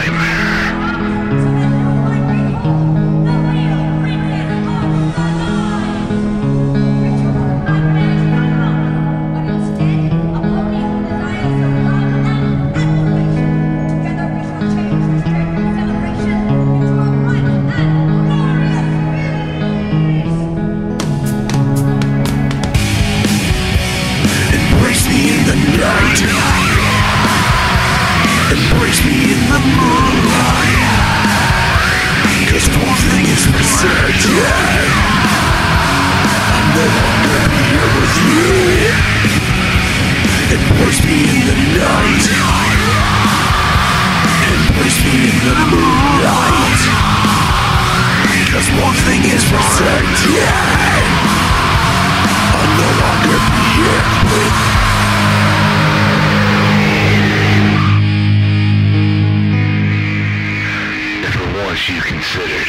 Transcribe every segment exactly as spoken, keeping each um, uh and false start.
Embrace me in the moonlight, 'cause one thing is for certain, I'll no longer be here with you. Embrace me in the night, embrace me in the moonlight, 'cause one thing is for certain, I'll no longer be here with you. You considered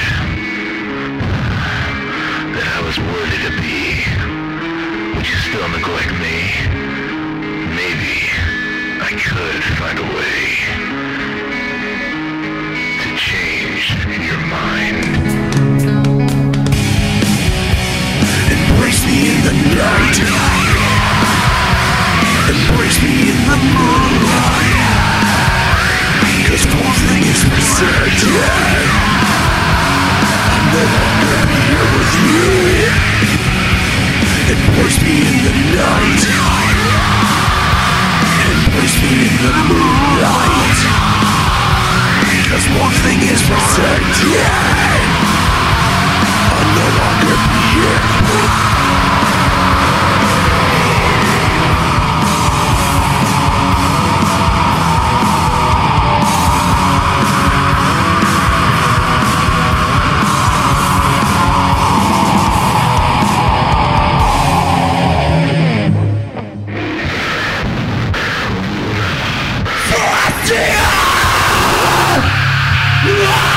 that I was worthy to be, would you still neglect me? Maybe I could find a way to change your mind. Embrace me in the night, embrace me in the moonlight, 'cause one thing is for certain, I'll no longer be here with you. Embrace me in the night, embrace me in the moonlight, 'cause one thing is for certain, I'll no longer be here with you. Yeah!